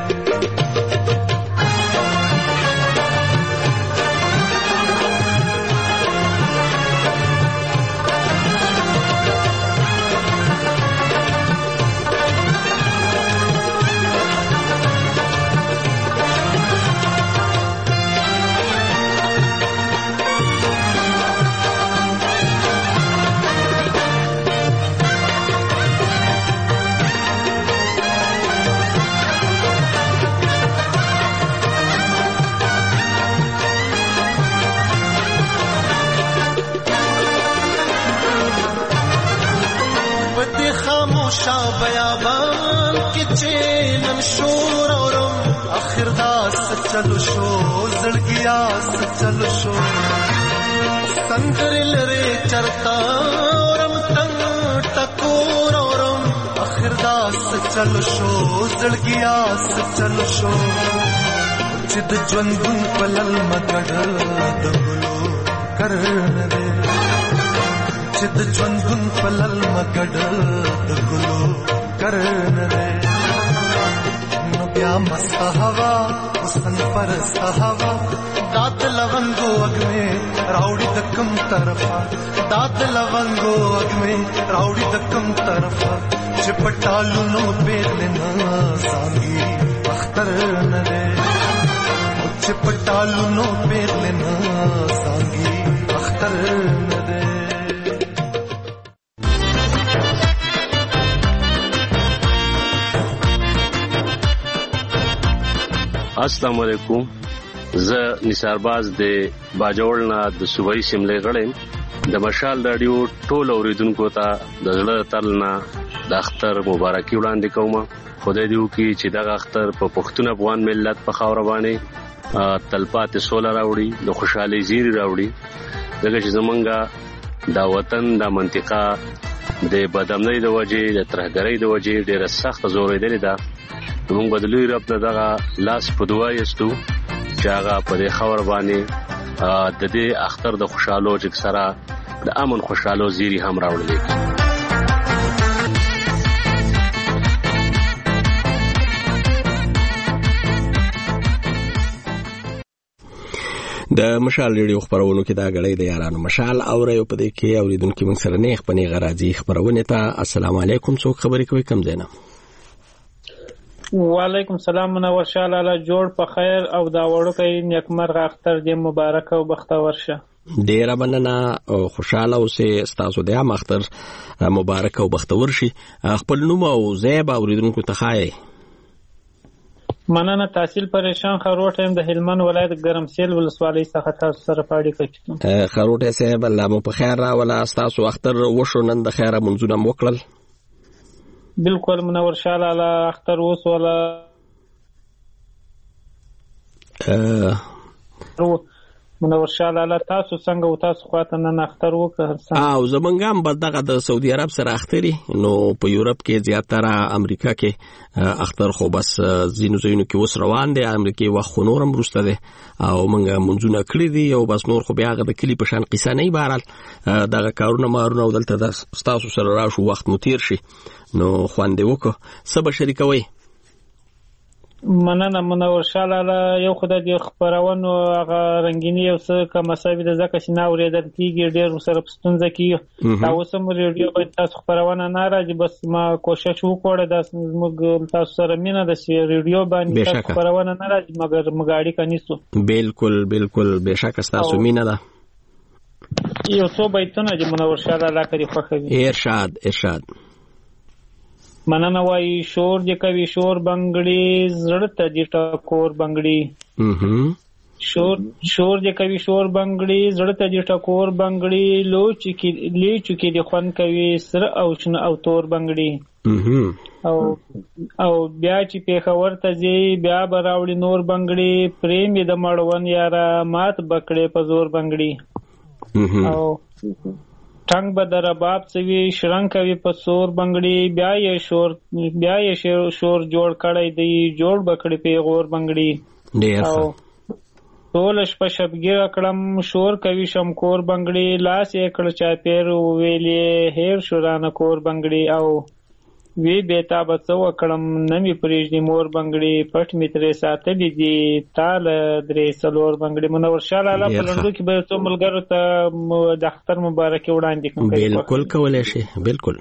بیابان کې چې نن شور اورم اخر داس چلو شو زړګیا چلو شو سندر لري چرتا اورم تنگ ټکور اورم اخر داس چلو شو زړګیا چلو شو چې د ژوندون پلل مګړ د ګلو کرن دې چې د ژوندون پلل مګړ د ګلو کرن دے نو بیا مست هوا حسن پر سهوا داد لونګو اګمه راوړي د کم طرفا داد لونګو اګمه راوړي د کم طرفا چې پټالو نو پیغلنا سانګي اختر نه دے چې پټالو نو پیغلنا سانګي اختر نه دے السلام علیکم زه نثارباز د باجوړنا د صوبایي سیملې غړم د مشال رادیو ټول اوریدونکو ته د زړه تلنا د اختر مبارکي وړاندې کوم خدای دې وکړي چې دا اختر په پښتون افغان ملت په خاور باندې تلپات سوله راوړي د خوشحالي زیری راوړي دغه چې زمونږه دا وطن دا منطقه د بدامنۍ د وجې د ترهګرۍ د وجې ډېره سخت زورېدلې ده موږ بدلوي رب دغه لاس په دعا یستو چې هغه په دې خبر باندې د دې اختر د خوشحالو چې سره د امن خوشحالو زیری هم راوړلې د مشال ریډیو خبرونو کې دا غړې د یارانو مشال اورې په دې کې اوریدونکو موږ سره نه خپنې غراځي خبرونه ته السلام علیکم څوک خبرې کوي کم زینه وعلیکم السلام منور شاه لاله جوړ په خیر او دا وړوکی نیکمرغه اختر دې مبارک او بختور شه. ډیره مننه او خوشاله اوسئ. ستاسو د عام اختر مبارک او بختور شي. خپل نوم او ځای به اوریدونکو ته ښایي. مننه. تحصیل پریشان خروټ هم د هلمند ولایت ګرمسیل ولسوالۍ څخه تاسو سره په اړیکه کې یم. خروټ صاحب الله مو په خیر راوله. ستاسو اختر وشو نن د خیره منځونه مو وکړل؟ بالکل منور شاه لاله اختر اوس ولا منور شاه لاله تاسو څنګه او تاسو خواته نن اختر وکړ؟ او زمونږ هم به دغه د سعودي عرب سره اختري نو په یورپ کې زیاتره امریکا کې اختر خو بس ځینو ځینو کې اوس روان دی. امریکا وخت خو نورم وروسته دی او موږ منځونه کړي دي او بس نور خو بیا هغه د کلي په شان قصه نه بهرحال دغه کارونه مارونه او دلته د ستاسو سره راشو وخت مو تیر شي نو خوند دې وکړو. څه به شریکوئ؟ مننه منور شاه لاله. یو خدای دې خپرونو هغه رنګینی او څه کم مساوي د ځکه چې نه اورېدل کېږي ډېر ورسره په ستونزه کې اوس هم ریډیو باید تاسو خپرونه نه راځي. بس ما کوشش وکړه دا موږ تاسو سره مینه د ریډیو باندې تاسو خپرونه نه راځي مګر موږ اړیکه نیسو. بالکل بالکل بېشکه ستاسو مینه ده. یو څو بیتونه چې منور شاه لاله کړي خوښوي. ارشاد ارشاد. مننه وایي شور دې کوي شور بنګړي زړه ته دې ټکور بنګړي شور شور دې کوي شور بنګړي زړه ته دې ټکور بنګړي لو چکی لی چکی دې خون کوي سر او شنه او تور بنګړي او او بیا چې پیښور ته ځي بیا براوړي نور بنګړي پریم دې مړون یارا مات بکړې په زور بنګړي او ټنګ به د رباب سوي شرنګ کوي په سور بنګړي بیا یې شور بیا یې شور جوړ کړی دی جوړ بکړي پیغور بنګړي او ټول شپه شبګیره کړم شور کوي شمکور بنګړي لاس یې کړ چا پیر ویلې هیر شورانه کور بنګړي او وی بیتا بچو کړم نمی پریږدي مور بنګړي پټ میترې ساتلې دي تال درې سلور بنګړي. منور شاه لاله په لندو کې به څو ملګرو ته د اختر مبارکي وړاندې کوم. بالکل کولای شي. بالکل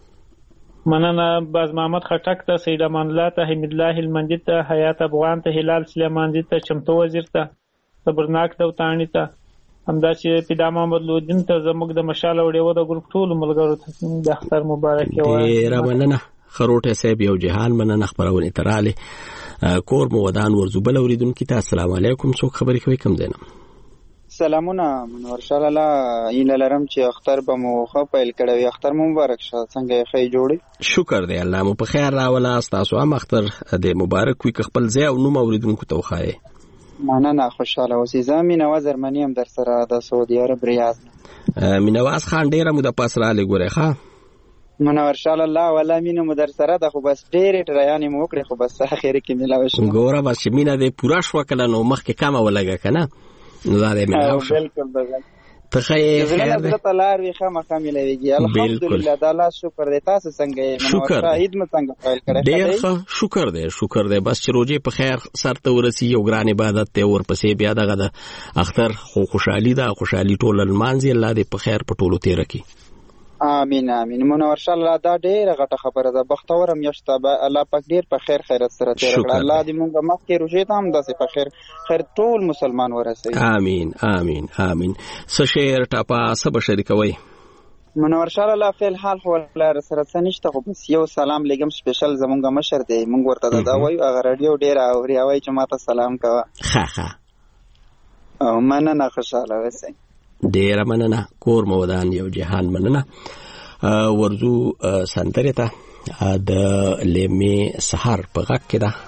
مننه. باز محمد خټک ته سید امان الله ته حمید الله هلمندي ته حیات افغان ته هلال سلیمانزي ته چمتو وزیر ته صبرناک دوتانی ته همدا چې پیدا محمد لودین ته زموږ د مشال وړو د ګروپ ټول ملګرو ته د اختر مبارکي وایي. ډیره مننه خروټه صاحب. یو جهان مننه خبرونه تراله کور مو ودان ورزو بل اوریدونکو ته السلام علیکم. څوک خبرې کوي کوم دینم؟ سلامونه منور شاه لاله. ایله لرم چې اختر به مو خو پیل کړی. اختر مو مبارک شه. څنګه خی جوړي؟ شکر دی الله مو په خیر راوله. تاسو هم اختر دې مبارک وي. خپل ځای او نوم اوریدونکو ته وخایي. مننه خوشاله اوسئ. زه مینواز ارمنی هم در سره د سعودي عرب ریاض. مینواز خان ډیره مو د پاس را لګورې ښه منور شاه الله ولا مینه مو در سره ده خو بس ډېرې ټرایانې مو وکړې خو بس اخر کې ملاوي شو. ګوره بس چې مینه دې پوره شو کله نو مخکې کمه ولګه کنه نو دا دې ملاو شو. بالکل بالکل ته خیر خیر دې زړه لار وی خامہ خاملېږي. الحمدلله د الله شکر دې. تاسو څنګه منور شاه عید مو څنګه پیل کړی؟ ډېر ښه شکر دې شکر دې. بس چې روزي په خیر سر ته ورسی یو ګران عبادت ته ورپسې بیا دغه د اختر خو خوشحالي ده. خوشحالي ټول المانځي. الله دې په خیر په ټولو تیر کړي. امين امين. منور شاه الله دا ډېره غټه خبره ده. بختور میاشت الله پاک ډېر په خیر خیرت سره تیر کړ. الله دې مونږه مخکې روزي ته هم داسې په خیر خیر ټول مسلمان ورسوي. امين امين امين. څه شعر ټاپا څه به شریکوي؟ منور شاه الله فعل حال خو لار سره څه نشته خو بس یو سلام لګم سپیشل زمونږه مشر دی مونږ ورته دا وایو هغه رادیو ډېر اوري وایي چې ماته سلام کوه. ښه ښه او مننه خوشاله اوسئ. ډیره مننه. کور مو ودان یو جهان مننه. ورزو سندره ته د لیمې سحر په غږ کې ده.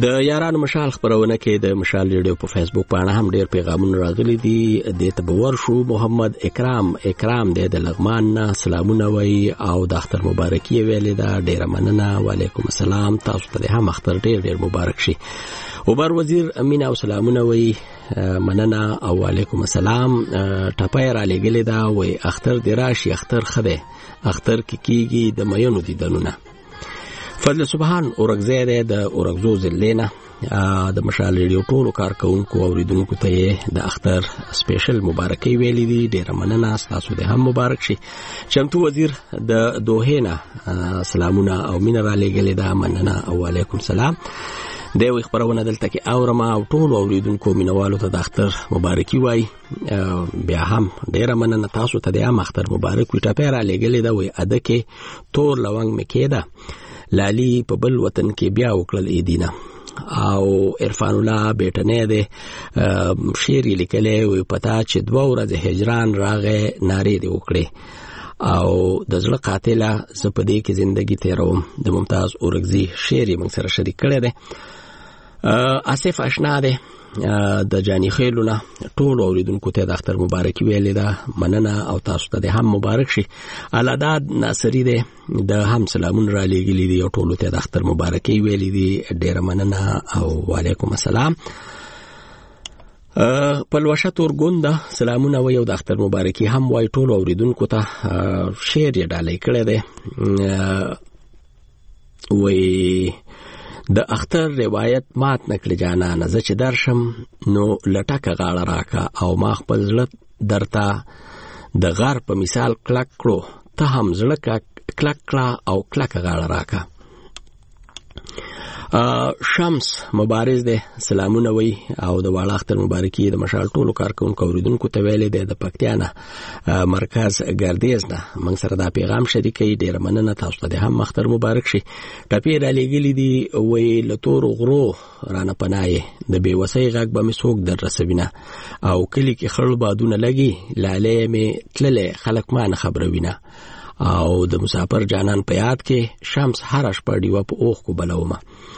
د یارانو مشال خبرونه کې د مشال ریډیو په فیسبوک باندې هم ډېر پیغامونه راغلي دي. د تبور شو محمد اکرام اکرام د لغمان نه سلامونه وای او د اختر مبارکي ویلې دا ډېر مننه. وعلیکم السلام، تاسو ته هم اختر ډېر ډېر مبارک شي. اوبر وزیر امین او سلامونه وای مننه او وعلیکم السلام. ټپای را لګلې دا وای اختر دی راشي اختر خده اختر کې کیږي د مېنو دي دنونه. فضل سبحان اورګزیره د اورګزو زلینا د مشال ریډیو ټولو کارکونکو او اوریدونکو ته د اختر سپیشل مبارکي ویلې دي. ډیر مننه، تاسو ته هم مبارک شي. چمتو وزیر د دوهینا سلامونه او مینه را لګلې ده، مننه او علیکم السلام. د یو خبرونه دلته کې اورما او ټولو اوریدونکو مینوالو ته د اختر مبارکي وای. بیا هم ډیر مننه، تاسو ته د اختر مبارک وي. ټپه را لګلې ده وای اده کې تور لونګ مکیدا لالی په بل وطن کې بیا وکړل ایدینا او عرفان الله بیٹنه ده شعر لیکلی وي پتا چې دوه ورځې هجران راغې ناری دی وکړي او د زړه قاتله زپدې کې زندگی تیروم. د ممتاز اورګزی شعر یې موږ سره شریک کړی دی. آصف آشنا ده د جانی خیلونه ټول اوریدونکو ته د اختر مبارکي ویلې ده، مننه او تاسو ته هم مبارک شي. الاداد ناصری ده د هم سلامون را لګلې دي او ټول ته د اختر مبارکي ویلې دي، ډیر مننه او وعلیکم السلام. پلوشه تورګوند سلامونه وي او د اختر مبارکي هم وای ټول اوریدونکو ته. شعر یې ډالۍ کړی دی وای د اختر روایت مات نکړه جانان زه چې درشم نو لټکه غاړه راکا او ما خپل زړه درته د غار په مثال کلک کړو ته هم زړه کلک کړه او کلک غاړه راکا. شمس مبارز ده سلامونه وي او د واړه اختر مبارکي د مشال ټولو کارکونکو اوریدونکو ته ویلې ده د پکتیانه مرکز ګردیز نه موږ سره دا پیغام شریکي. ډیر مننه، تاسو ته هم اختر مبارک شي. ټپې را لګلې دي وي لتور غرو رانه پناه د بے وسۍ غږ به می څوک در رسوینه او کلی کې خړل بادونه لګي لاله می تلله خلک ما نه خبروینه او د مسافر جانان په یاد کې شمس هر شپه دیو په اوخ کو بلومه.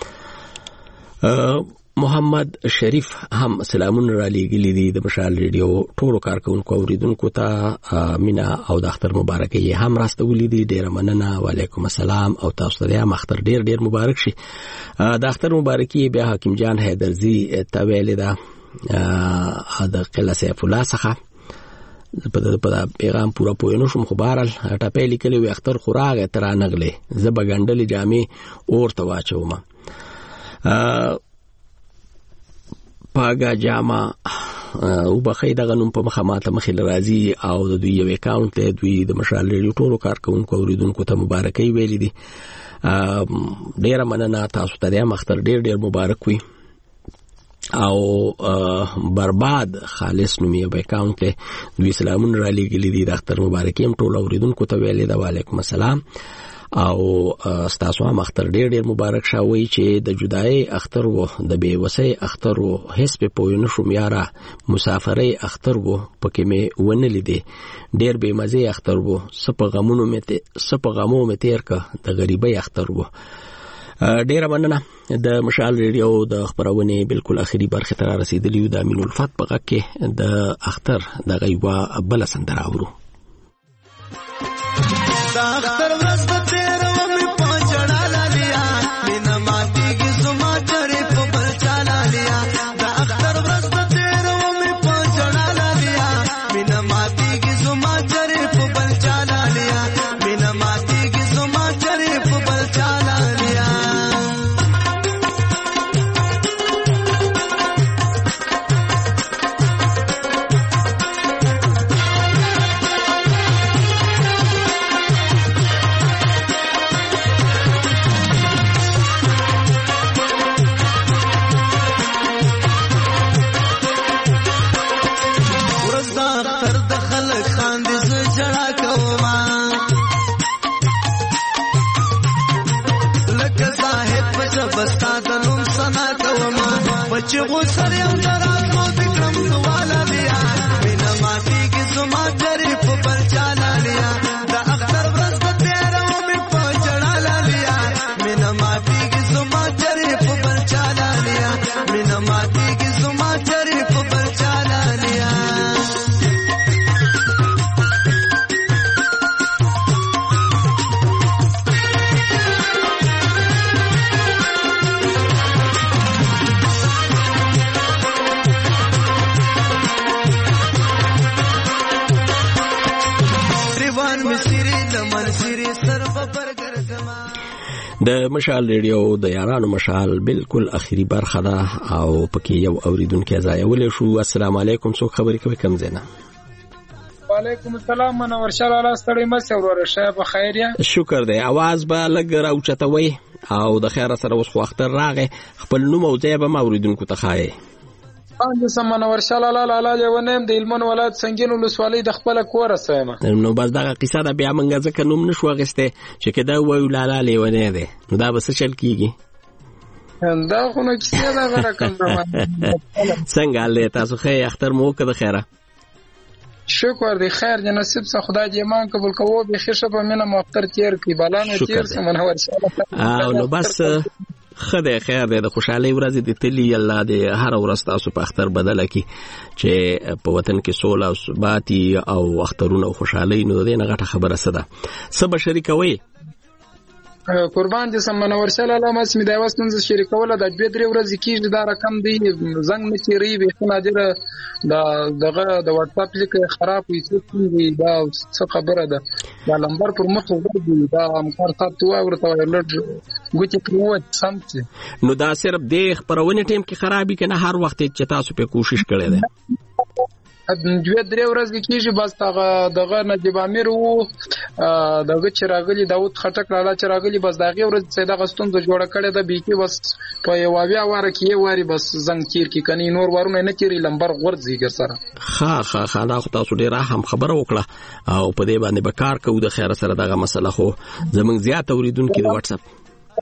محمد شریف هم سلامون را لګلې دي د مشال ریډیو ټولو کارکونکو اوریدونکو ته مینا او د اختر مبارکي هم راستولې دي. ډیر مننه، وعلیکم السلام او تاسو ته هم اختر ډیر ډیر مبارک شي. د اختر مبارکي بیا حکیم جان حیدرزی ته ویلې ده د قلعه سیف الله څخه په د پیغام پورا پوینو شم خو بهرال ټپې لیکلې وي اختر خوراغه تر نغلې زب غندلې جامې اور ته واچوم پاګه جامه او بخې دغه نوم په مخه ماته مخې راځي او د دوی یو اکاونټ ته دوی د مشال ریډیو ټولو کارکونکو اوریدونکو ته مبارکي ویلې دي. ډیر مننه، تاسو ته هم اختر ډیر ډیر مبارک وي. او برباد خالص نومي په اکاونټ ته دوی سلامون را لګلې دي د اختر مبارکي هم ټول اوریدونکو ته ویلې ده. وعلیکم السلام او تاسو هم اختر ډیر ډیر مبارک شاوي چې د جدای اختر وو د بے وسۍ اختر وو هیڅ په پوینو شوم یاره مسافرۍ اختر وو پکې مې ونه لیدې ډیر بے مزه اختر وو سپه غمونو مې ته سپه غمو مې تیر کا د غریبۍ اختر وو. ډیر مننه. د مشال ریډیو د خبرونه بالکل اخیری برخه ته رسیدلی و. د امین الفت په غږ کې د اختر د غیبا بل سندره اورو. د اختر ورځ په تیر و مې پنځړه لالیا مینا ماتي کی زما چرې په بل چاله لیا. د اختر ورځ په تیر و مې پنځړه لالیا مینا ماتي کی زما چرې په بل چاله لیا مینا ماتي کی زما چرې په بل چاله لیا. چې غوسر یو دراتو دکرم دوالا لیا مینا ماتی کی زما چرې په بل چاله لیا. د اختر ورځ په تیره و مې په جړاله لیا مینا ماتی کی زما چرې په بل چاله د مشال ریډیو د یارانو مشال بالکل اخیری برخه ده او پکې یو اوریدونکو ځایول شو. السلام علیکم، څوک خبرې کوي؟ کم زینا. وعلیکم السلام، منور شال الله ستړي مې ورور شه په خیر یا؟ شکر دی. आवाज به لګ راوچتوي او د خیر سره اوس خو اختر راغی، خپل نوم او ځای به ما اوریدونکو ته خایي. انځ سم منور شال الله لاله لیونم د علمن ولادت سنگین ولسوالۍ د خپل کور سره. نو بس دا قصه ده بیا منګه ځکه نوم نشو غسته چې کدا وایو لاله لیونه ده، نو دا بس چل کیږي. دا خو نو کیسه دا غره کوم څنګه له تاسو خې اختر مو کده خیره؟ شکر دی، خیر دی، نصیب سه خدای دې ایمان قبول کوو. به خشه په مینه مختر تیر کی بلانو تیر سم منور شال. او نو بس خدای خیر دی، د خوشحالي ورځ دې تلی الله دې هر ورځ تاسو په اختر بدل کی چې په وطن کې سوله او ثبات او اخترونه او خوشحالي نو دې نه غټه خبره سده سبا شریکوي. قربان دې سم منور شال الله ما سمې دا وستون ز شریکوله د دې درې ورځې کېږي دا رقم دی زنګ نه چیرې به خو نادر دا دغه د واتس اپ لیک خراب وي چې دا څه خبره ده دا نمبر پر مخ ورغلی دا امکار تاسو ورته لږ ګوتې پروت سمته. نو دا صرف د خبرونه ټیم کې خرابې کنه هر وخت چې تاسو په کوشش کړی ده؟ دوی درې ورځې کېږي بس دغه دغه نجیب امیر وو دغه چې راغلی داود خټک لاله چې راغلی بس دغه ورځ چې دغه ستوند جوړه کړې ده بیکی بس په یو بیا واره کې واری بس زنګ تیر کې کني نور ورونه نه تیری لمبر غورځي ګر سره. ها ها ها دا خو تاسو ډیره هم خبره وکړه او په دې باندې به کار کوو د خیر سره دغه مسله خو زمونږ زیات اوریدونکو د واتس اپ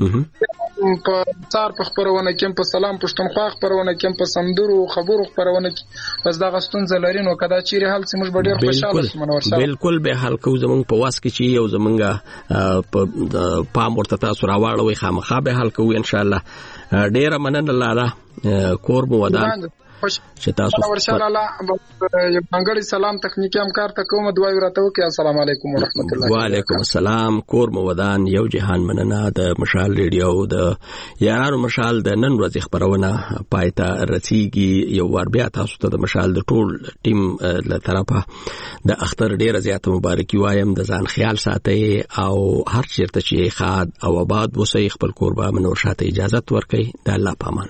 په څار په خبرونه کې په سلام پښتونخوا خبرونه کې په سندرو خبرو خبرونه کې بس دا غستون زلرینو کدا چیرې حل سمج ډیر خوشاله شوم. بالکل به حل کو زمونږ په واس کې چې یو زمونږه په پام ورته تاسو راوړوي خامخا به حل کو ان شاء الله. ډیره مننه لاله کور مو ودان چې تاسو ورشاله الله یو منګړی سلام تخنیکی همکار ته کوم دعای ورته وکي. السلام علیکم ورحمت الله. وعلیکم السلام. کور مو ودان یو جهان مننه د مشال ریډیو د یارانو مشال د نن ورځې خبرونه پایته رسیږي. یو ور بیا تاسو ته د مشال د ټول ټیم له طرفه د اختر ډیره زیاته مبارکي وایم. د ځان خیال ساتئ او هر چیرته چې خاد او آباد وسئ خپل کوربه منور شاته اجازه ورکړئ. د الله پامان.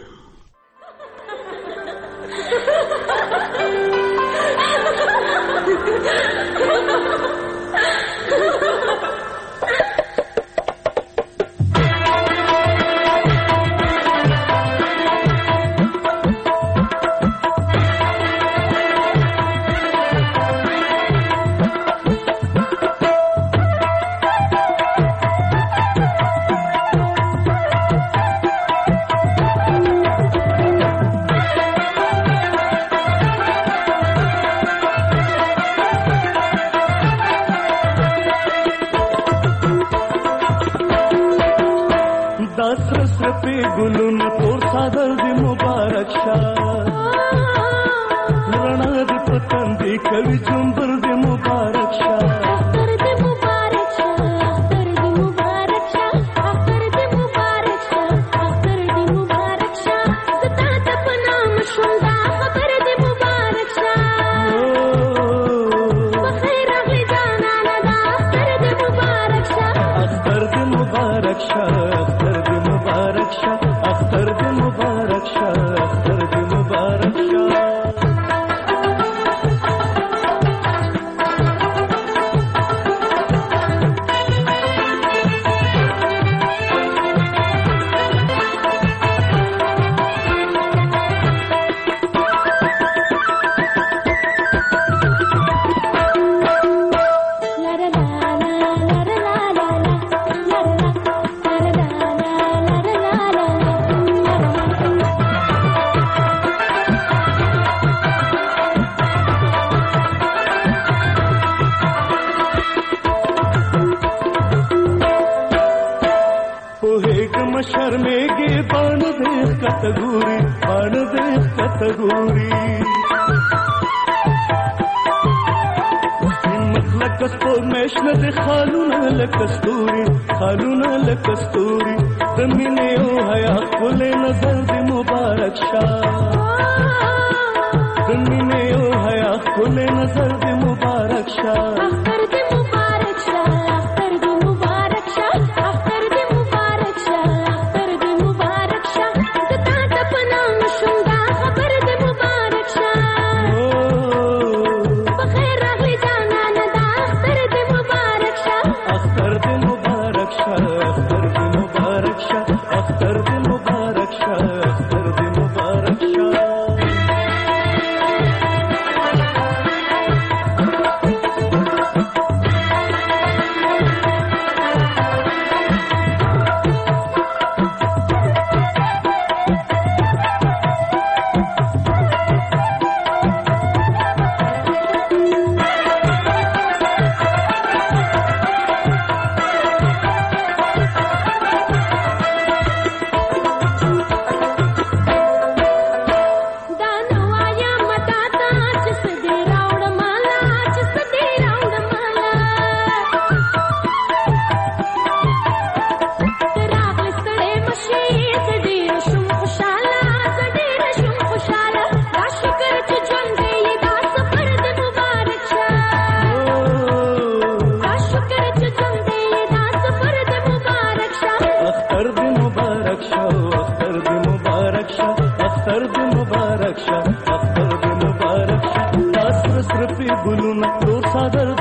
नजर दे मुबारक शाह, अख्तर दे मुबारक शाह, अख्तर दे मुबारक शाह, अख्तर اختر دې مبارک شه اختر دې مبارک شه اختر دې مبارک شه اختر دې مبارک شه تاسو سره په ګلونو تور صدر